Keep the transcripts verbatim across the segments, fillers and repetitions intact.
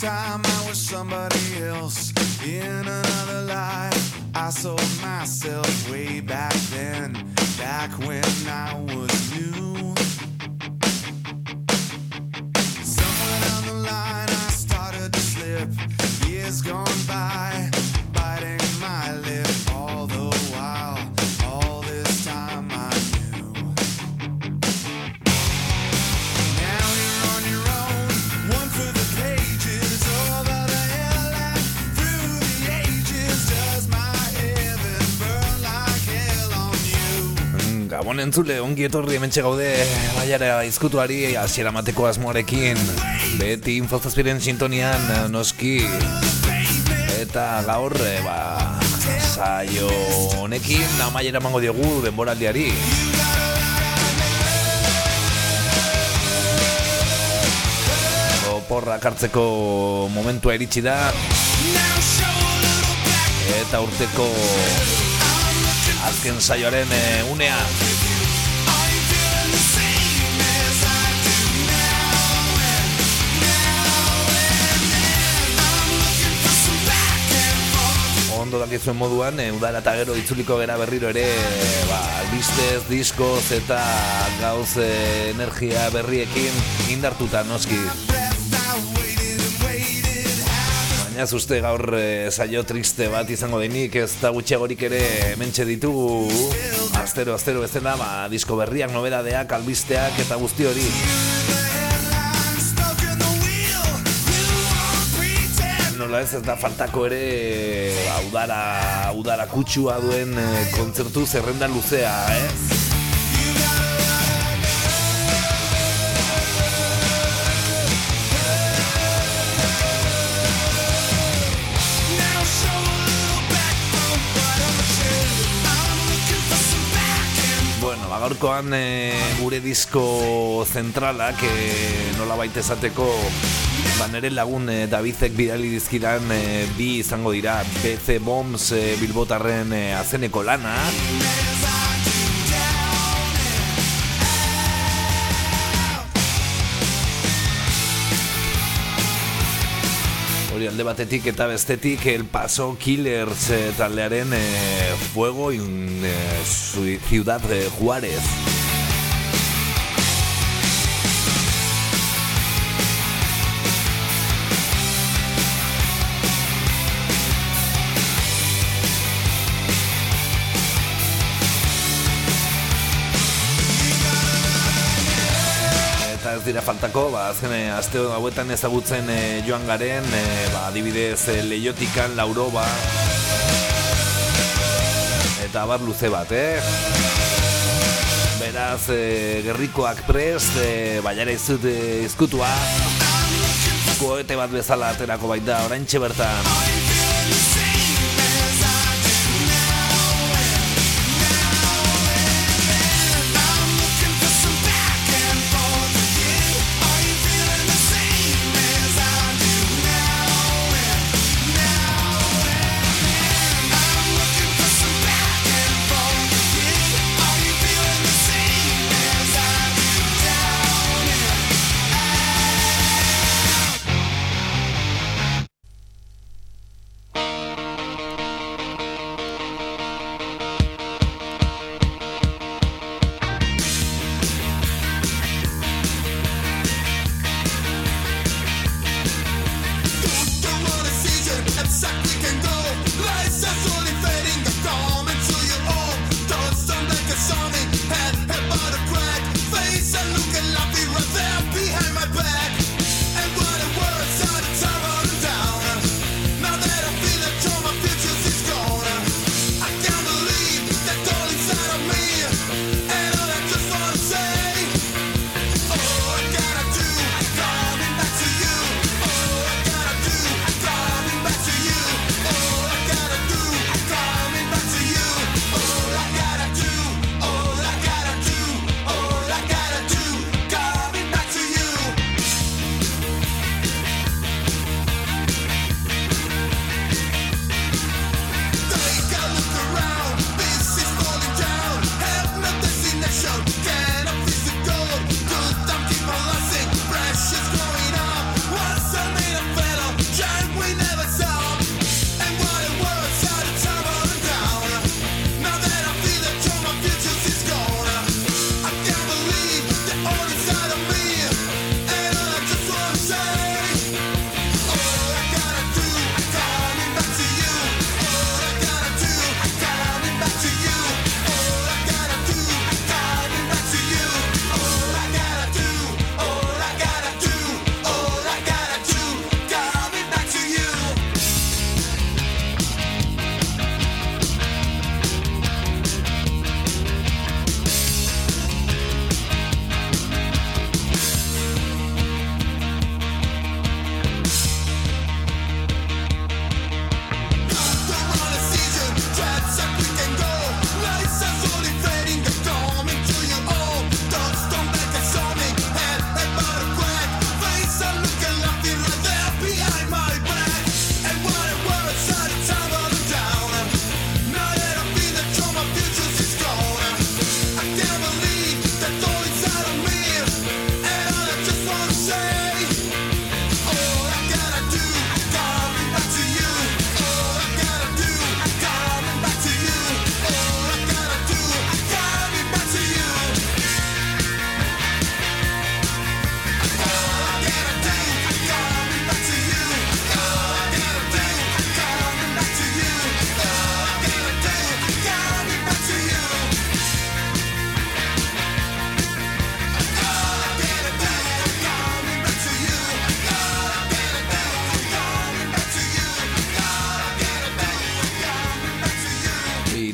time I was somebody else in another life. I sold myself way back then, back when I was new. Somewhere down the line I started to slip. Years gone by, biting my lip all the while. All this time I knew. Now you're on your own, one for the pages, over the hill and through the ages. Does my heaven burn like hell on you? Gabon entzule, ongi etorri hementxe gaude baiara izkutuari hasiera mateko asmoarekin. Beti Infozazpiren sintonian noski. Eta gaur, e, ba, saio honekin amaiera emango diogu denboraldiari. Oporrak hartzeko momentua iritsi da. Eta urteko azken saioaren e, unea. Ondo dakizuen moduan, e, udara eta gero itzuliko gera berriro ere, ba, albistez, diskoz eta gauz e, energia berriekin indartuta noski. Baina uste gaur e, saio triste bat izango denik, ez da gutxiagorik ere hementxe ditugu astero, astero bezala, ba, disko berriak, nobedadeak, albisteak eta guzti hori. Nola ez ez da faltako ere ba, udara, udara kutsua duen e, kontzertu zerrenda luzea, eh? Bueno, gaurkoan e, gure disko zentralak e, nola baita esateko ba, nere lagun e, Davidek bidali dizkidan e, bi izango dira B C Bombs e, Bilbotarren e, azeneko lana. Hori alde batetik eta bestetik El Paso Killers e, taldearen e, Fuego in e, Ciudad de Juárez. Ez dira faltako, ba, azken aste hauetan ezagutzen e, joan garen, e, ba, adibidez e, Leiotikan, Lauroba eta abar luze bat, eh? Beraz, e, gerrikoak prest, e, baiara izut e, izkutua koete bat bezala aterako baita oraintxe bertan.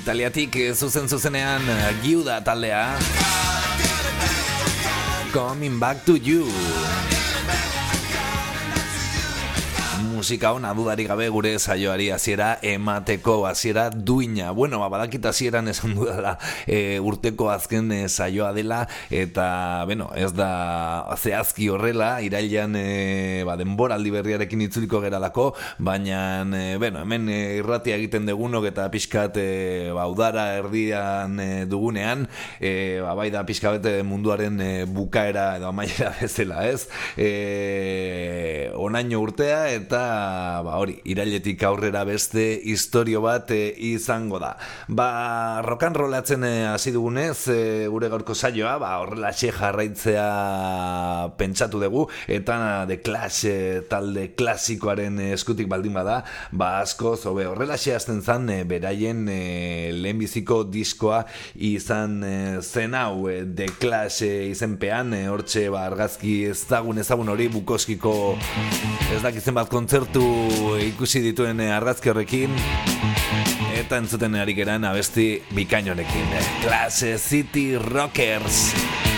Italiatik zuzen zuzenean Giuda taldea. Coming back to you. Musika ona dudarik gabe gure saioari hasiera emateko, hasiera duina. Bueno, badakit hasieran esan dudala e, urteko azken e, saioa dela, eta bueno, ez da zehazki horrela, irailean e, ba, denboraldi berriarekin itzuliko geralako, baina e, bueno, hemen e, irratia egiten dugunok eta pixkat e, ba, udara erdian e, dugunean, e, ba, bai da pixkat munduaren e, bukaera edo amaiera bezala, ez? E, onaino urtea eta ba hori, irailetik aurrera beste istorio bat e, izango da. Ba, rock and rollatzen hasi e, dugunez, e, gure gaurko saioa, ba, horrelaxe jarraitzea pentsatu dugu, eta The Clash e, talde klasikoaren eskutik baldin bada, ba, askoz, hobe, horrelaxe hasten zan, e, beraien e, lehenbiziko diskoa izan e, zen hau, e, The Clash e, izenpean, e, hortxe, ba, argazki ezagun ezagun hori, Bukoskiko ez dakitzen bat kontzertu ikusi dituen argazki horrekin, eta entzuten ari geran abesti bikain honekin, Clash City Rockers.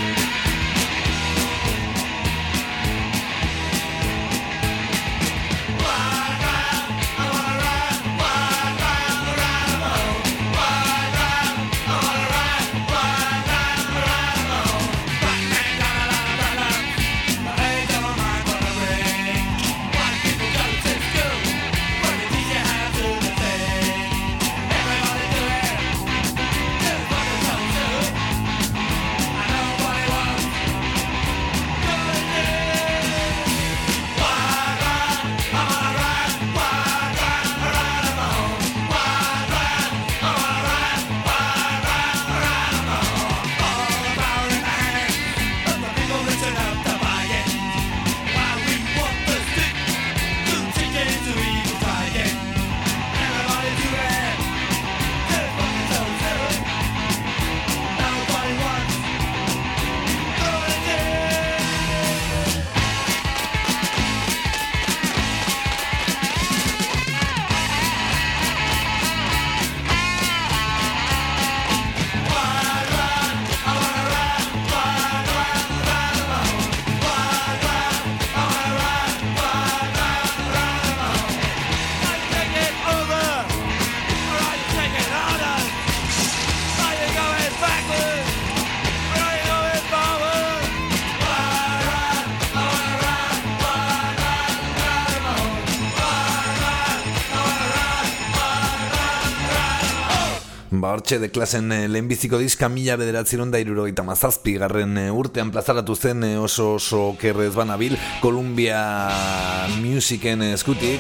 Ba, hortxe The Clashen lehenbiziko diska mila bederatziehun eta hirurogeita hamazazpi garren urtean plazaratu zen oso oso kerrez banabil Columbia Musicen eskutik.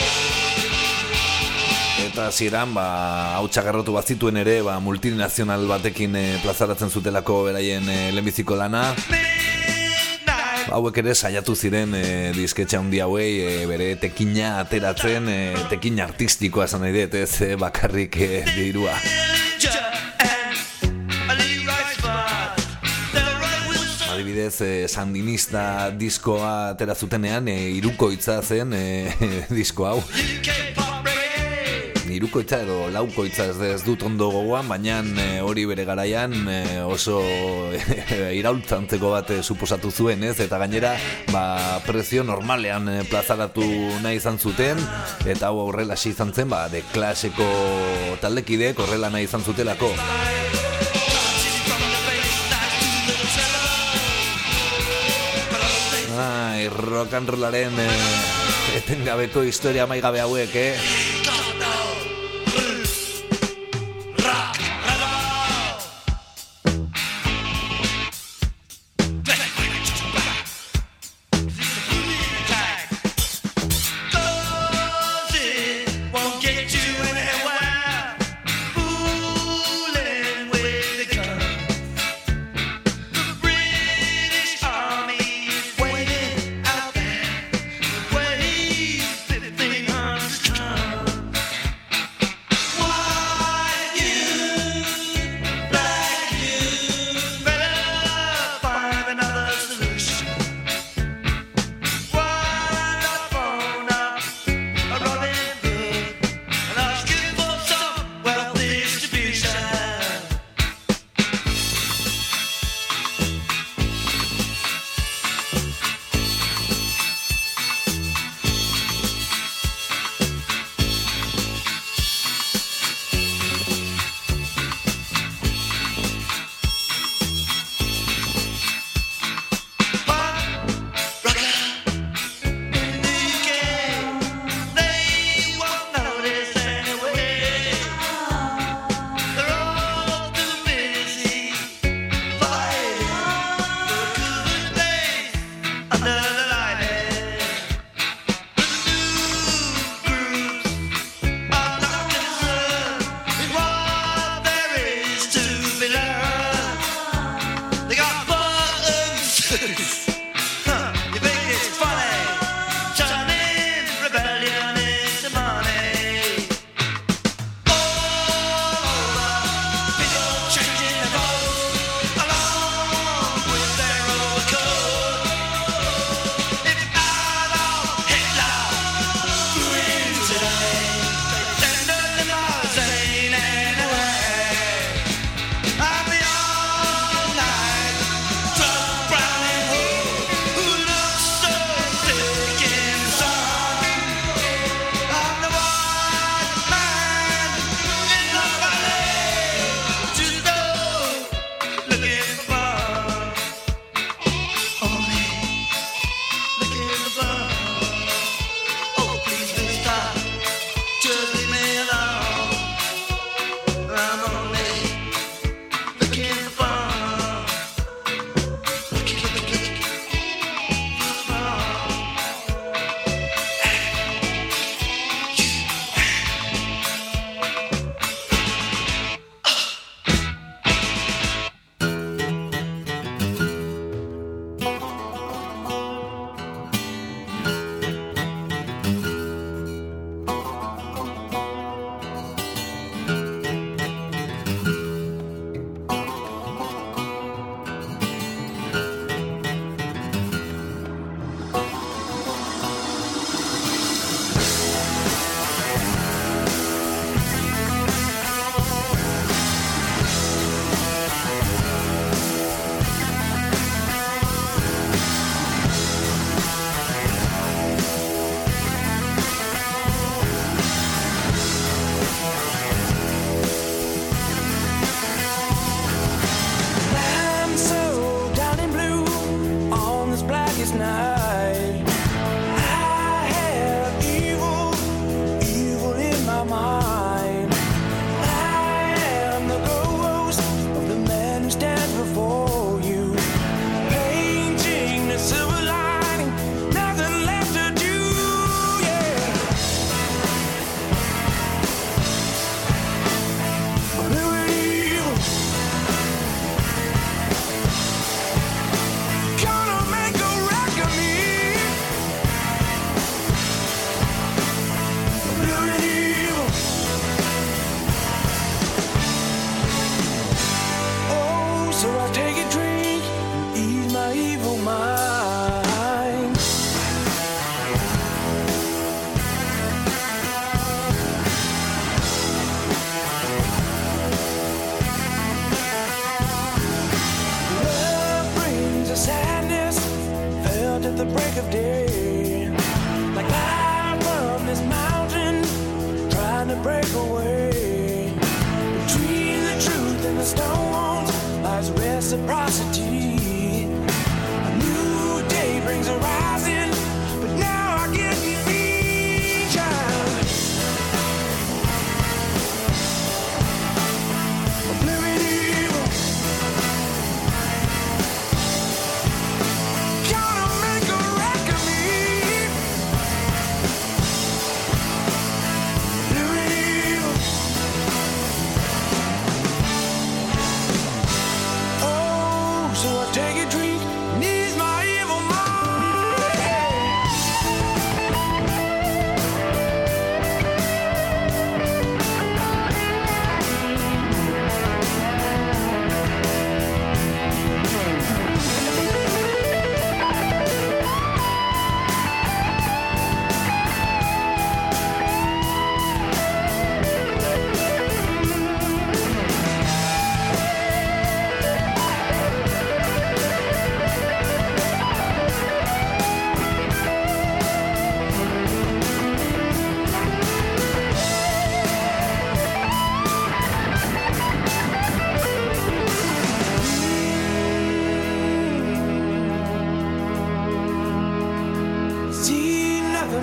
Eta hasieran ba, hau txagarrotu bat zituen ere, ba, multinazional batekin e, plazaratzen zutelako beraien e, lehenbiziko lana. Hauek ere saiatu ziren e, disketxe handi hauei e, bere tekina ateratzen, e, tekina artistikoa esan nahi dut, ez e, bakarrik e, dirua. Adibidez, e, Sandinista diskoa atera zutenean, e, hirukoitza zen e, disko hau. Hirukoitza edo laukoitza ez, ez dut ondo gogoan, baina e, hori bere garaian e, oso e, iraultzantzeko bat e, suposatu zuen, ez? Eta gainera ba, prezio normalean e, plazaratu nahi izan zuten, eta hau horrela izan zen, ba, The Clasheko taldekidek horrela nahi izan zutelako. Ai, rock and rollaren e, etengabeko historia maigabe hauek, eh?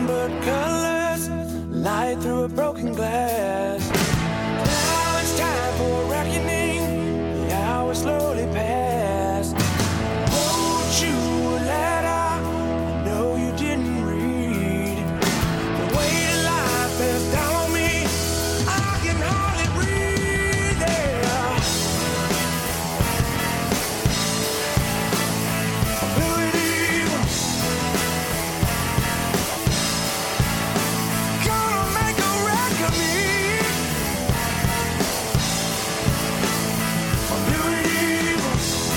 nothing but colors, light through a broken glass. Now it's time for a reckoning, the hours slowly pass. Wrote you a letter, I know you didn't read. The weight of life is down on me, I can hardly breathe, yeah. Fluid evil, gonna make a wreck of me. Fluid evil,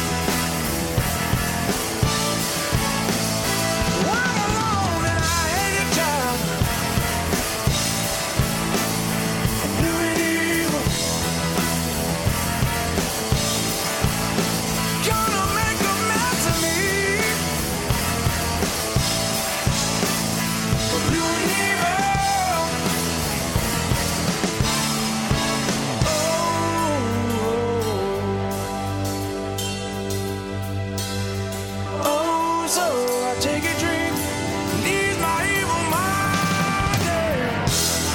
I'm alone and I hate it, child. Fluid evil, gonna make a mess of me. Fluid evil, oh, oh, so I take a drink, and ease my evil mind, yeah.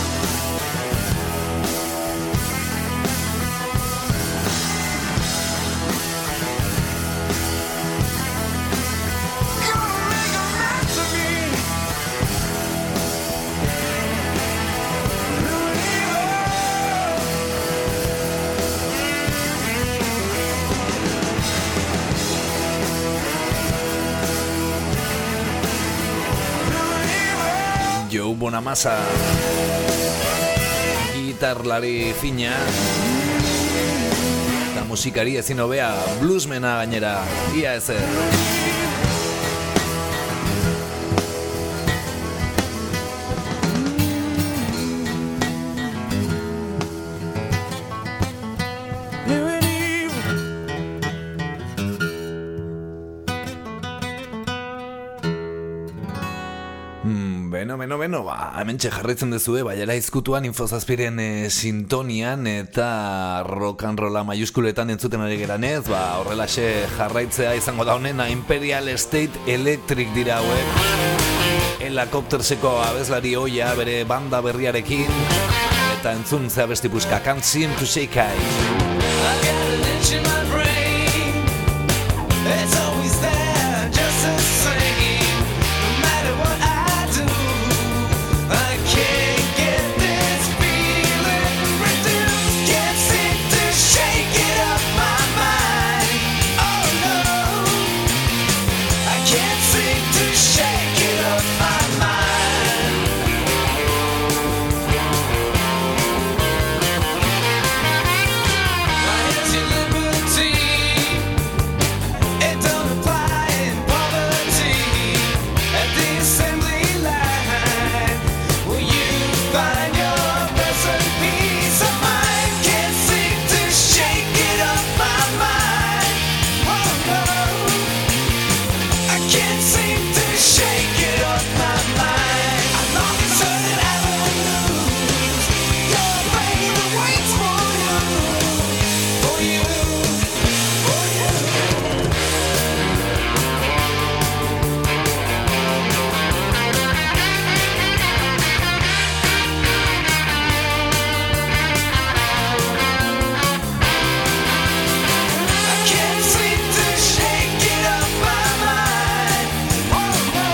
Gonna make a mess of me. Fluid Joe Bonamassa, gitarlari fina eta musikari ezin hobea, bluesmena gainera, ia ezer. Fluid evil, Hmm, beno, beno, beno, ba, hementxe jarraitzen duzue, baiara izkutuan infozazpiren e, sintonian eta rock and rolla maiuskuletan entzuten ari geranez, ba, horrelaxe jarraitzea izango da honena. Imperial State Electric dira hauek, Helicopterseko abeslari hoia bere banda berriarekin, eta entzun zea besti puska, Can't Seem to Shake It. I got an itch in my brain. It's always there, just the same. No matter what I do, I can't get this feeling reduced. Can't seem to shake it off my mind. Oh no, I can't seem to shake it off my mind. My empty liberty, it don't apply in poverty. At the assembly line, will you find your present peace of mind? Can't seem to shake it off my mind. Oh no, I can't seem to shake it off my mind. I'm on certain avenues. Your brain waits for you, for you, for you. I can't seem to shake it off my mind. Oh no,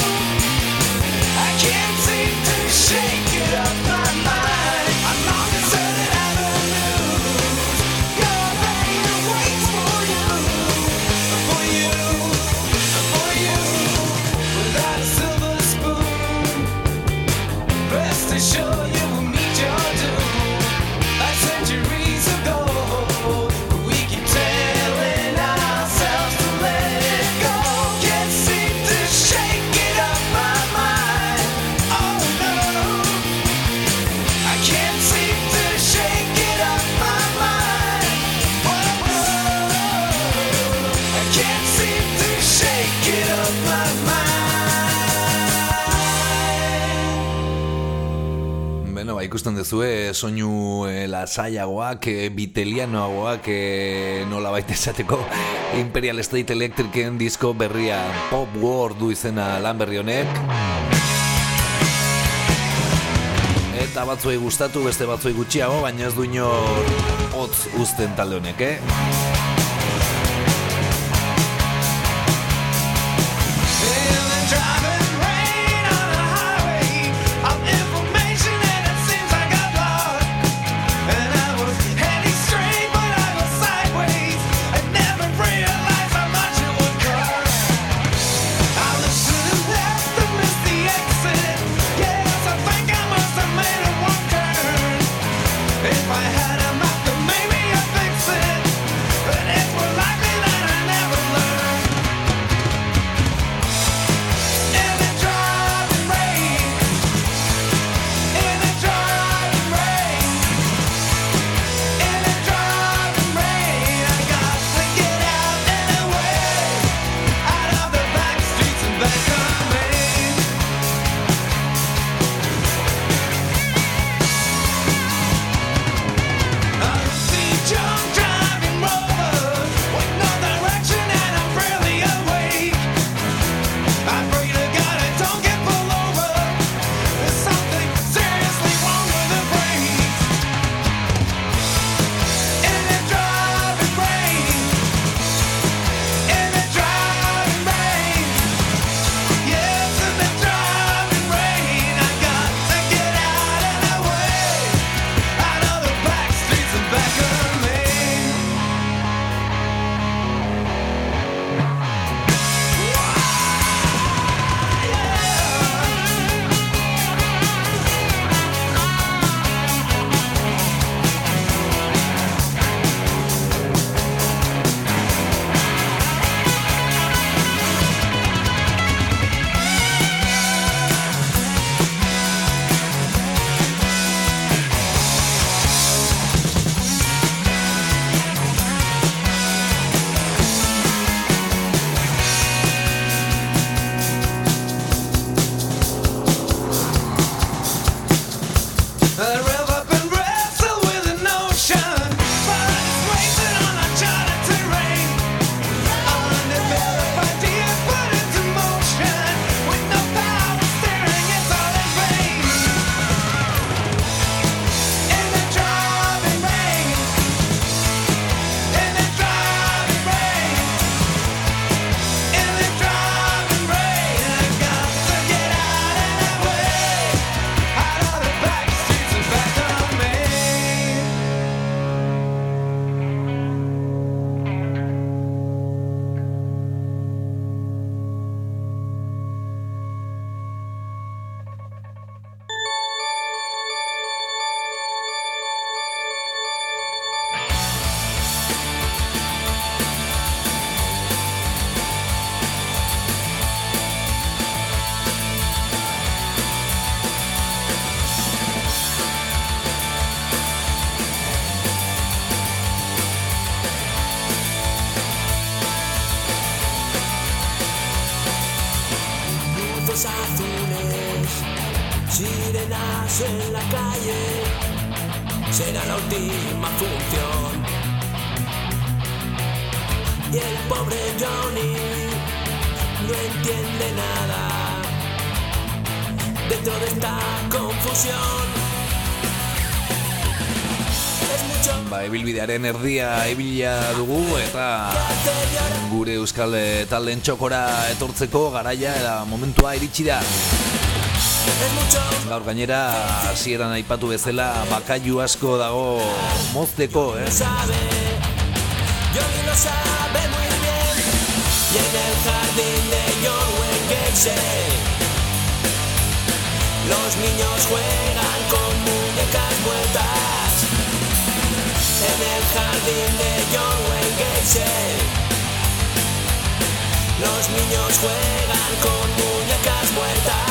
I can't seem to shake it off my mind. I'm on certain avenues. Your brain waits for you, for you, for you. Without a silver spoon, rest assured you will meet your doom. Like centuries ago, we keep telling ourselves to let it go. Can't seem to shake it off my mind. Oh no, I can't seem to shake it off my mind. Oh no, I can't seem to shake it off my mind. Beno, ba, ikusten duzue soinu e, lasaiagoak, e, bitelianoagoak, e, nola baita esateko Imperial State Electricen disko berria Pop War du izena lan berri honek. Eta batzuei gustatu, beste batzuei gutxiago, baina ez du inor hotz uzten talde honek, eh? Sirenas en la calle, será la última función. Y el pobre Johnny no entiende nada dentro de esta confusión. Ba, ibilbidearen erdia ibilia dugu eta gure euskal taldeen txokora etortzeko garaia eta momentua iritsi da. Gaur gainera hasieran aipatu bezala bakailu asko dago mozteko, eh? Johnny lo sabe muy bien y en el jardín de John Wayne Gacy los niños juegan con muñecas muertas. En el jardín de John Wayne Gacy los niños juegan con muñecas muertas.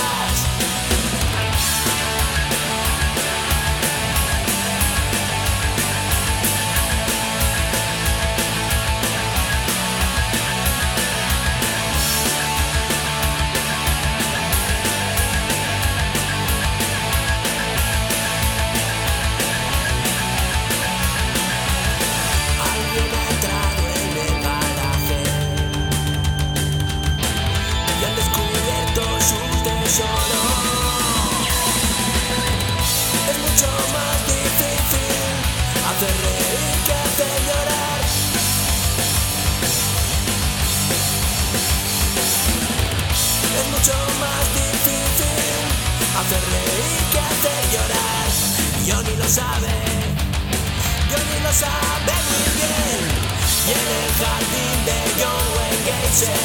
hace reír, que hace llorar. Johnny lo sabe, Johnny lo sabe muy bien. Y en el jardín de John Wayne Gacy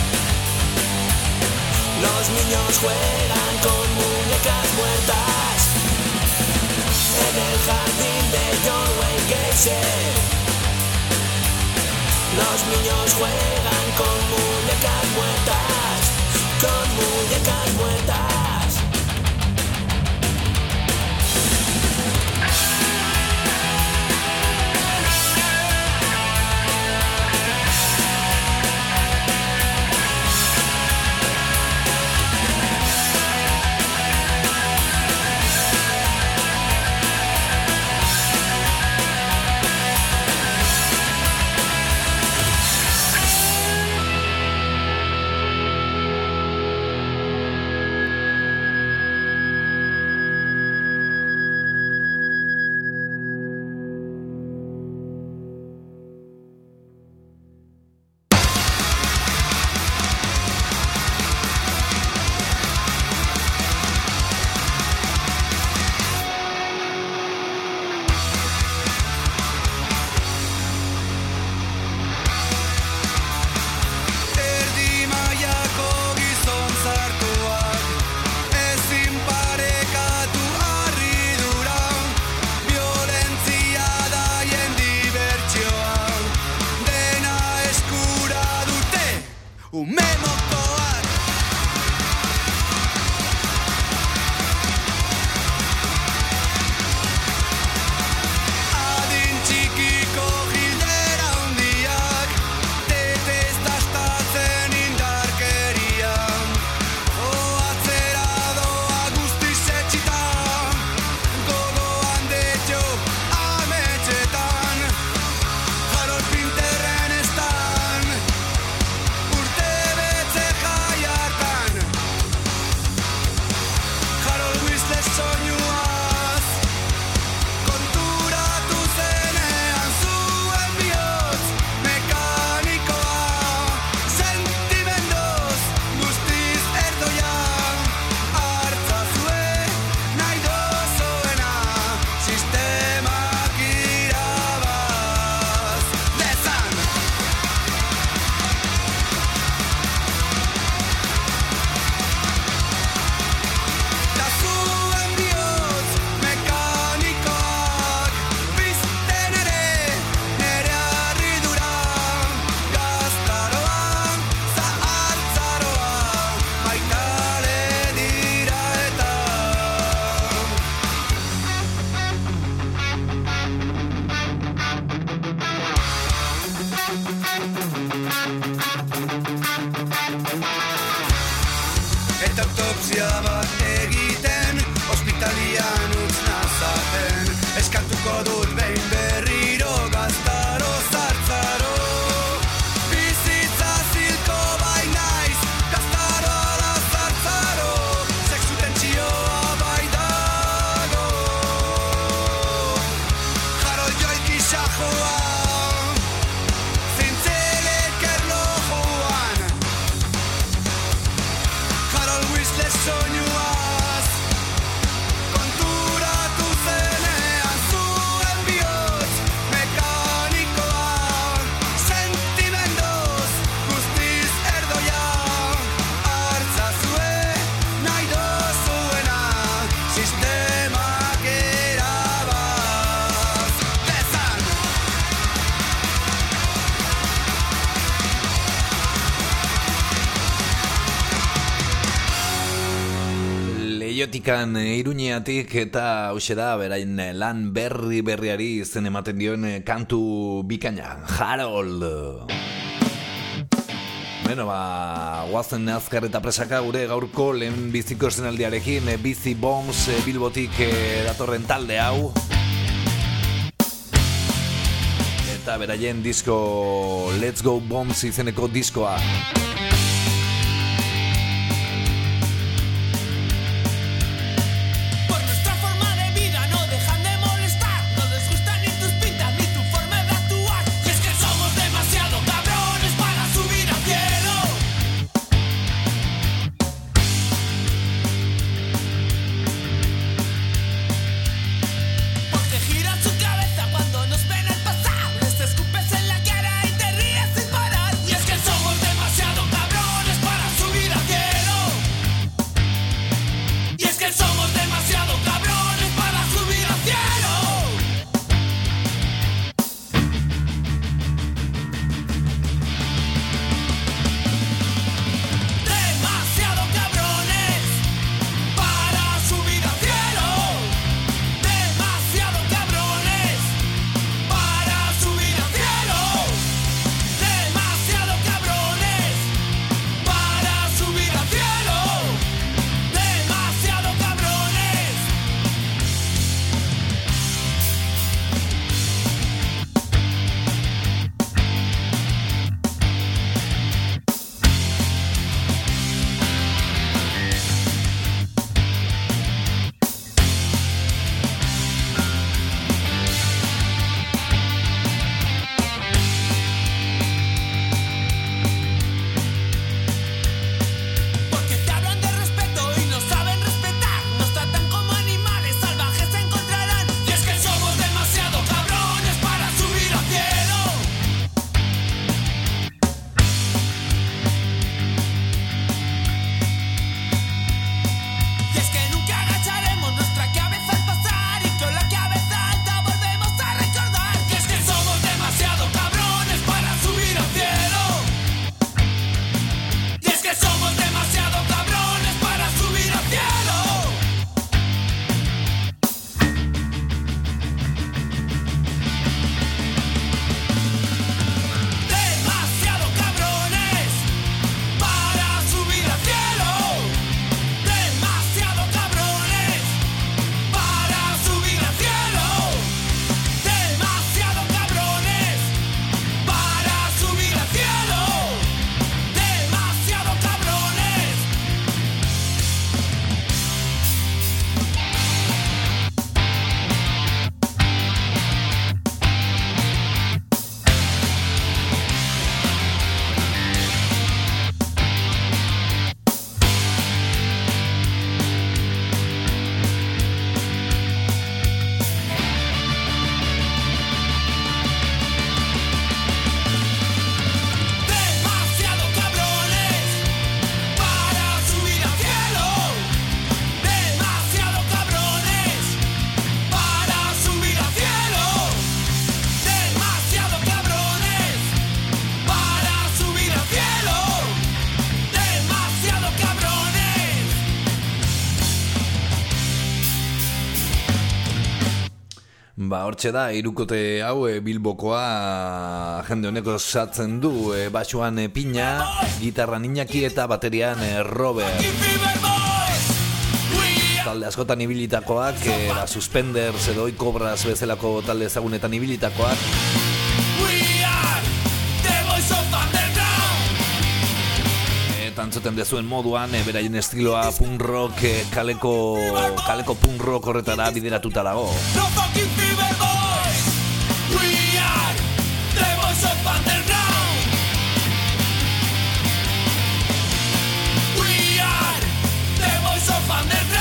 los niños juegan con muñecas muertas. En el jardín de John Wayne Gacy los niños juegan con muñecas muertas, con muñecas muertas. Leiotikan Iruñeatik eta hauxe da berain lan berri berriari izen ematen dion kantu bikaina, Harold. Bueno, ba, guazen azkar eta presaka gure gaurko lehen biziko estenaldiarekin, Busy Bombs Bilbotik datorren talde hau. Eta beraien disko Let's Go Bombs izeneko diskoa. Ba, hortxe da, hirukote hau e, Bilbokoa jende honeko osatzen du, e, basuan e, Pina, gitarran Iñaki eta baterian e, Robert. Talde askotan ibilitakoak, e, ba, Suspenders edo Oikobras bezalako talde ezagunetan ibilitakoak. Eta entzuten dezuen moduan, e, beraien estiloa punk rock, e, kaleko, kaleko punk rock horretara bideratuta dago. No fucking fever boys. We are the voice of underground. We are the voice of underground.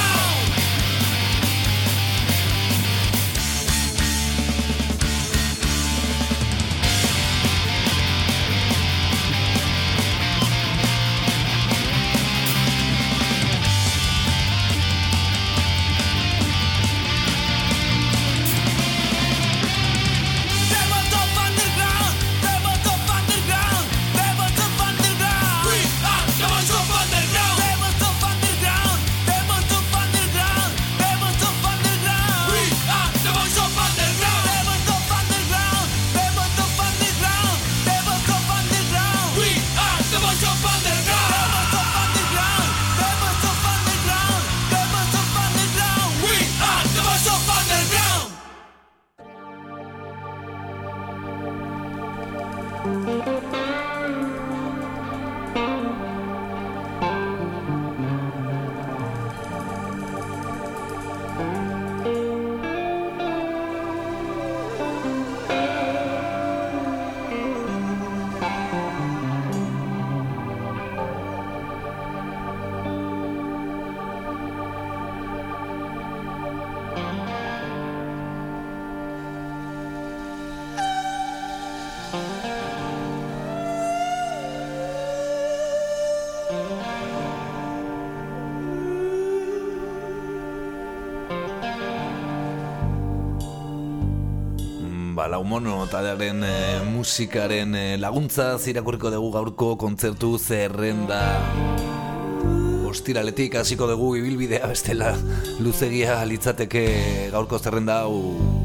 Laumono taldearen e, musikaren e, laguntza irakurriko dugu gaurko kontzertu zerrenda. Ostiraletik hasiko dugu ibilbidea, bestela luzegia litzateke gaurko zerrenda hau.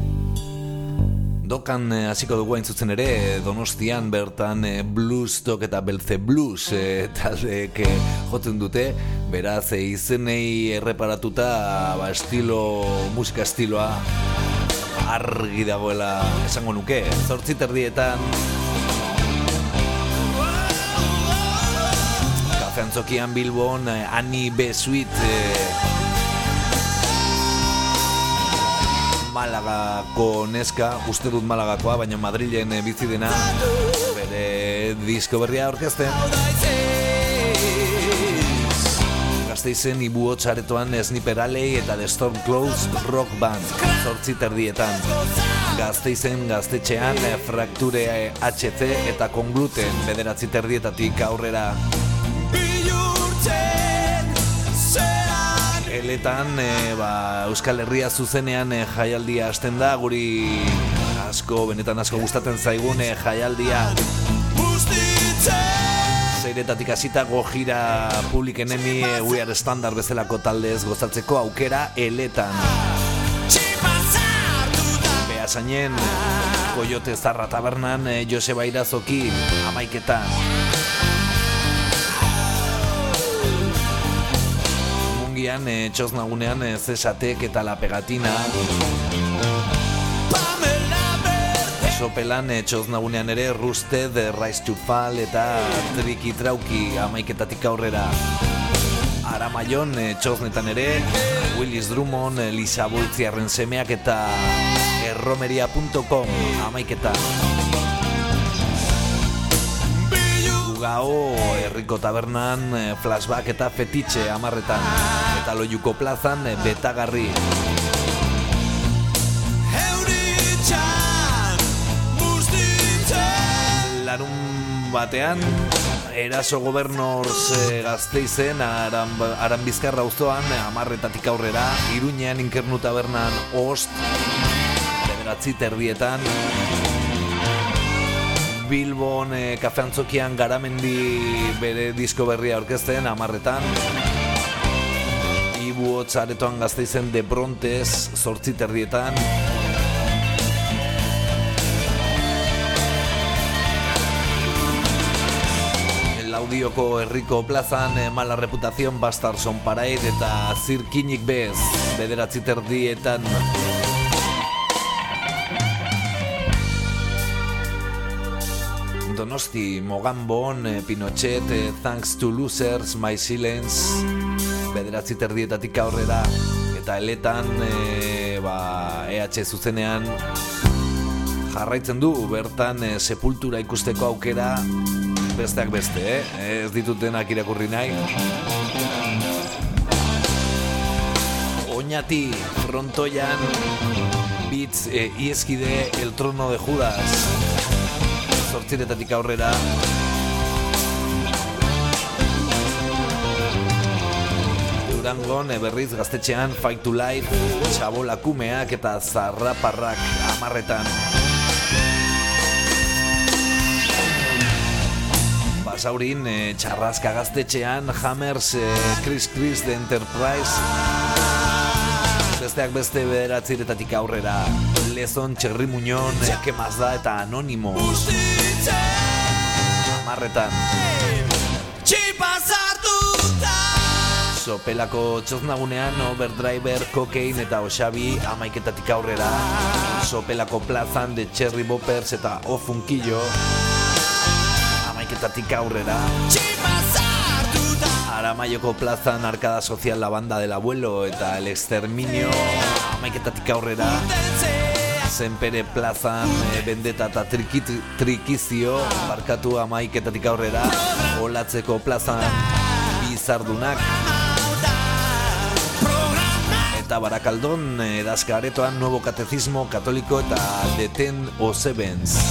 Dokan e, hasiko dugu hain zuzen ere, Donostian bertan e, Blues Talk eta Belze Blues e, taldeek e, jotzen dute. Beraz e, izenei erreparatuta ba, estilo, musika estiloa argi dagoela esango nuke, zortzi terdietan Kafe Antzokian Bilbon, Ani B. Suite eh, Malagako neska, uste dut Malagakoa, baina Madrilen eh, bizi dena, bere disko berria aurkezten. Gasteizen Ibuotz aretoan Sniper Alley eta The Storm Clouds Rock Band zortzi terdietan. Gasteizen gaztetxean Frakture H C eta Kongluten bederatzi terdietatik aurrera. Eletan e, ba, Euskal Herria zuzenean e, jaialdia hasten da, guri asko, benetan asko gustatzen zaigun e, jaialdia. Zeiretatik hasita Gojira, Public Enemy, We Are Standard bezalako taldez gozatzeko aukera eletan. Beasainen, Koyote Zarra Tabernan, Joseba Irazoki, amaiketan. Mungian, Txosnagunean, Zesatek eta La Pegatina. Sopelan Txosnagunean ere Rusted, Rise to Fall eta Triki Trauki amaiketatik aurrera. Aramaion Txosnetan ere Willis Drummond, Lisa Boltziarren semeak eta erromeria punto com amaiketan. Gugao Herriko Tabernan Flashback eta Fetitxe amarretan. Eta Loiuko Plazan Betagarri. Larun batean Eraso Gobernors e, Gasteizen Aran, Aran Bizkarra auzoan amarretatik aurrera, Iruñean Inkernu Tabernan Ost bederatzi terdietan, Bilbon e, Kafe Antzokian Garamendi bere disko berria aurkezten amarretan, Ibuotz aretoan Gasteizen De Brontes zortzi terdietan, Oreiloko herriko plazan eh, Mala Reputación, Bastard on Parade eta Zirkinik bez bederatzi terdietan. Donosti, Mogambon, eh, Pinochet, eh, Thanks to Losers, My Silence, bederatzi terdietatik aurrera, eta eletan eh, ba, E H zuzenean jarraitzen du, bertan eh, Sepultura ikusteko aukera besteak beste, eh? Ez ditut denak irakurri nahi. Oñati, frontoian, Beats, eh, ieskide, El Trono de Judas, zortziretatik aurrera. Durangon, berriz gaztetxean Fight to Life, Txabolakumeak eta Zarraparrak amarretan. Basaurin, eh, Txarrazka gaztetxean Hammers, eh, Chris Chris The Enterprise. Besteak beste bederatziretatik aurrera Lezon, Txerri Muñon, Que Más Da eta Anonymous amarretan. Sopelako txoznagunean Overdriver, Cocaine eta Oxabi amaiketatik aurrera. Sopelako plazan The Cherry Boppers eta O Funkillo amaiketatik aurrera. Aramaioko plazan Arkada Social, La Banda del Abuelo eta El Exterminio amaiketatik aurrera. Zenpere plazan e, Vendetta eta trikit, Trikizio barkatu amaiketatik aurrera. Olatzeko plazan Bizardunak eta Barakaldon edazkaretoan Nuevo Catecismo Katoliko eta The Ten o Sevens.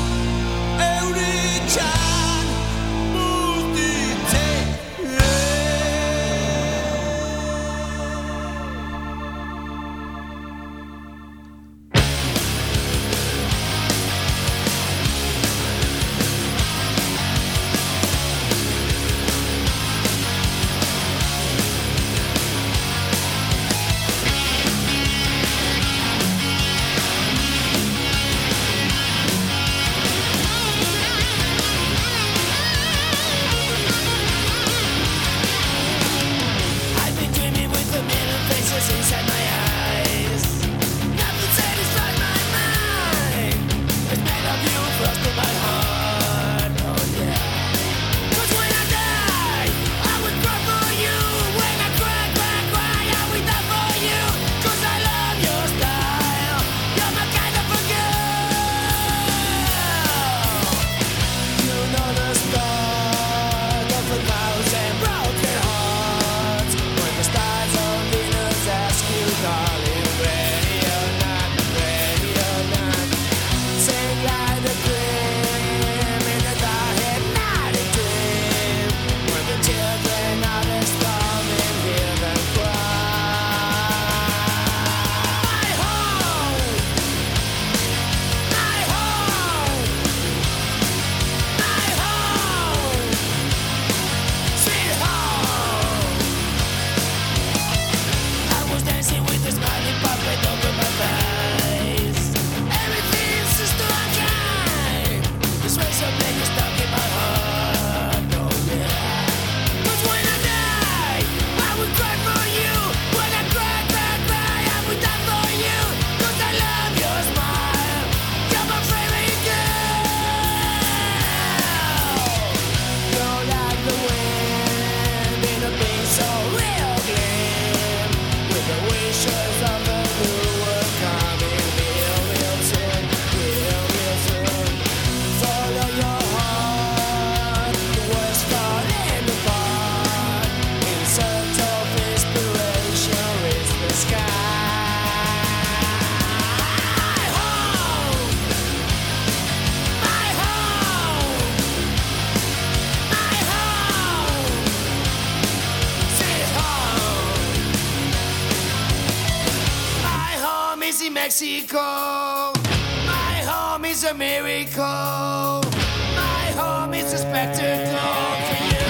Mexico. My home is a miracle. My home is a spectacle for you.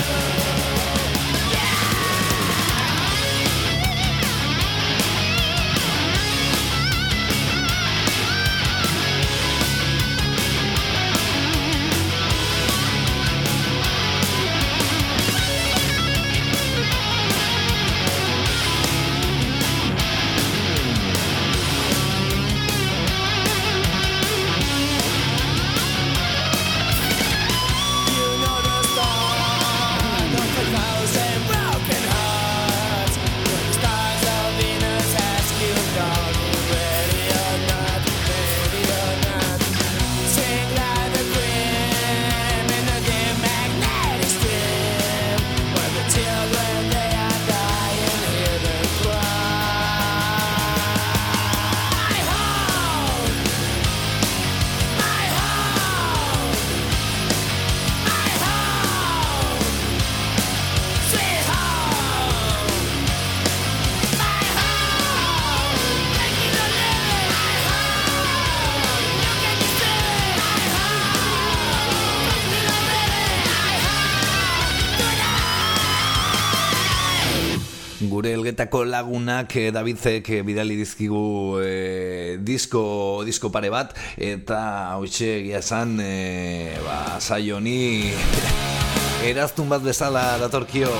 niretako lagunak eh, Davidek eh, bidali dizkigu eh, disko, disko pare bat, eta hoxe egia esan eh, ba, saio honi eraztun bat bezala datorkio.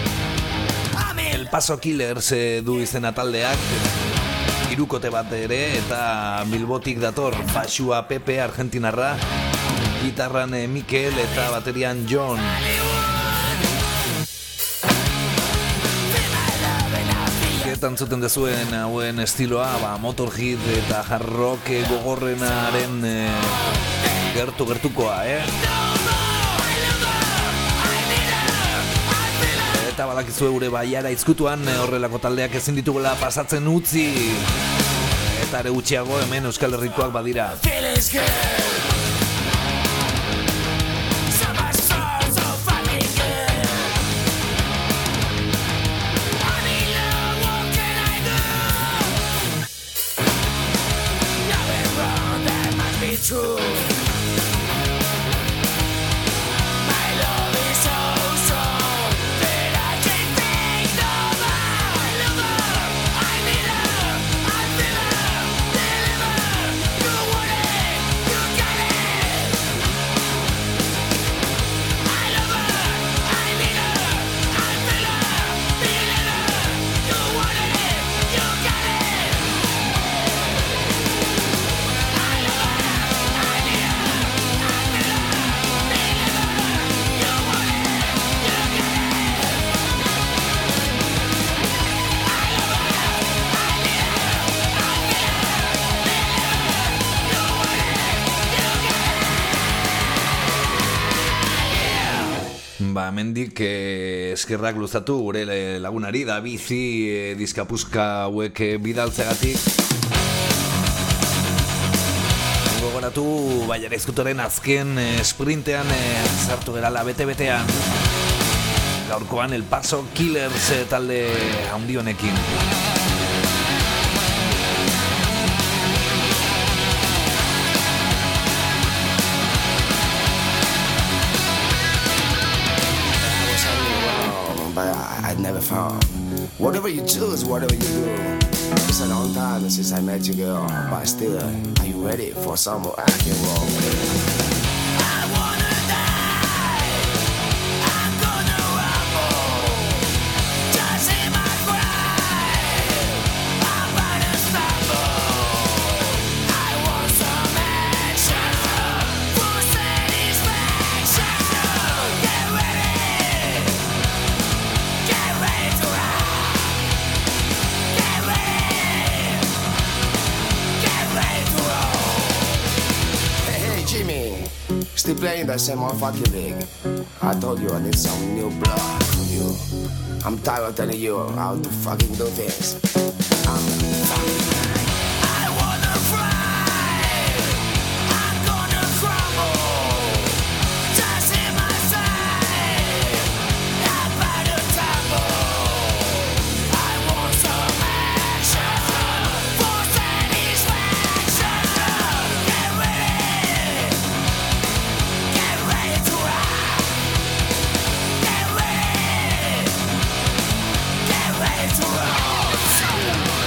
El Paso Killers eh, du izena taldeak, hirukote bat ere, eta Bilbotik dator, basua Pepe argentinarra, gitarran eh, Mikel eta baterian John. Tantzuten dezuen hauen estiloa, ba, Motorhead eta hard rock gogorrenaren e, gertu gertukoa, eh? Eta balakizue gure baiara izkutuan horrelako taldeak ezin ditugula pasatzen utzi, eta ere gutxiago hemen Euskal Herrikoak badira. True. My love is so strong that I can't take no more. I love her, I need her, I feel her, deliver. You want it, you got it. I love her, I need her, I feel her, deliver. You want it, you got it. I love her. Ba, mendik eh, eskerrak luzatu gure lagunari da bizi eh, diskapuzka hauek eh, bidaltzegatik. Gogoratu baiara izkutoren azken eh, sprintean eh, sartu gerala bete-betean. Gaurkoan El Paso Killers eh, talde handi honekin. But I, I never found. Whatever you choose, whatever you do, it's a long time since I met you, girl. But still, are you ready for some more rock and roll? I wanna die. I'm gonna rumble. Just hear my cry. I'm gonna stumble. I want some action for satisfaction. Get ready. Get ready to rock. Get ready. Get ready to roll. Hey, hey, Jimmy, still playing that same old fucking rig. I told you I need some new blood from you. I'm tired of telling you how to fucking do things. I'm fucking. I wanna fly. I'm gonna crumble. Just in my side. I'm about to tumble. I want some action for satisfaction. Get ready. Get ready to rock. Get ready. Get ready to roll.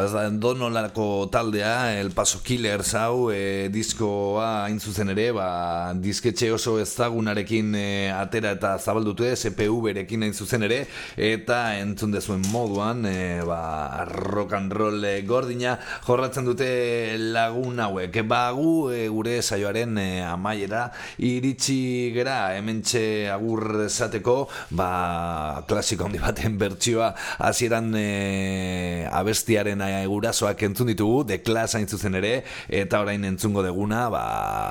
ez da donolako taldea, El Paso Killers hau, e, diskoa hain zuzen ere, ba, disketxe oso ezagunarekin e, atera eta zabaldutu ez, C P U berekin hain zuzen ere, eta entzun dezuen moduan, e, ba, rock and roll e, gordina jorratzen dute lagun hauek. Ba, gu e, gure saioaren e, amaiera iritsi gera, hementxe agur esateko, ba, klasiko handi baten bertsioa hasieran e, abestiaren gurasoak entzun ditugu, The Clash hain zuzen ere, eta orain entzungo deguna, ba...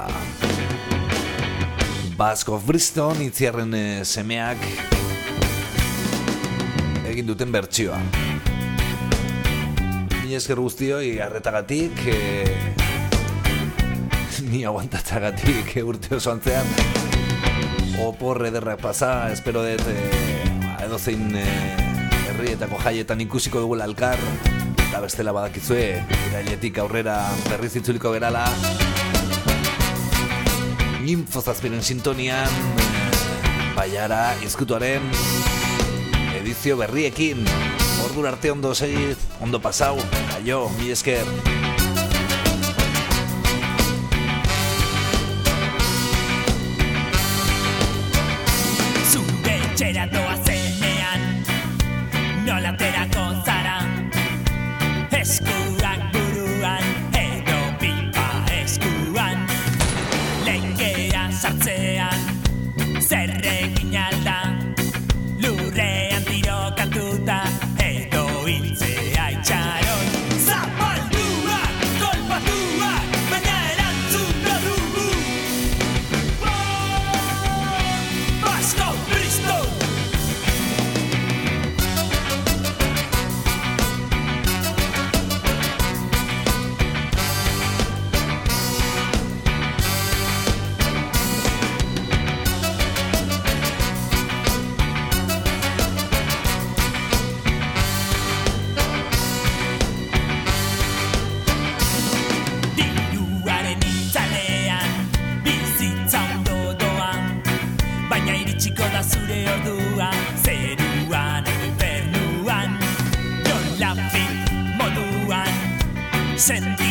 Bask of Bristol, itziarren e, semeak egin duten bertsioa. Ni esker guztioi arretagatik, e... ni aguantatzagatik e, urte oso antzean, opor ederrak pasa, espero dut e, edo zein... E, herrietako jaietan ikusiko dugula elkar, eta bestela badakizue irailetik aurrera berriz itzuliko gerala Ninfo zazpiren sintonian Baiara izkutuaren edizio berriekin. Ordura arte ondo segi, ondo pasau, aio, mi esker. Zure txera doa zenean nola terako zara, eskuak buruan edo pipa eskuan, lenkea sartzean zer egin alda, lurrean tirokatuta edo hiltzea itxaron. Zapalduak, kolpatuak, baina erantzun da dugu. Basko Bristol! Zure ordua, zeruan edo infernuan, John Lafitte moduan, sendu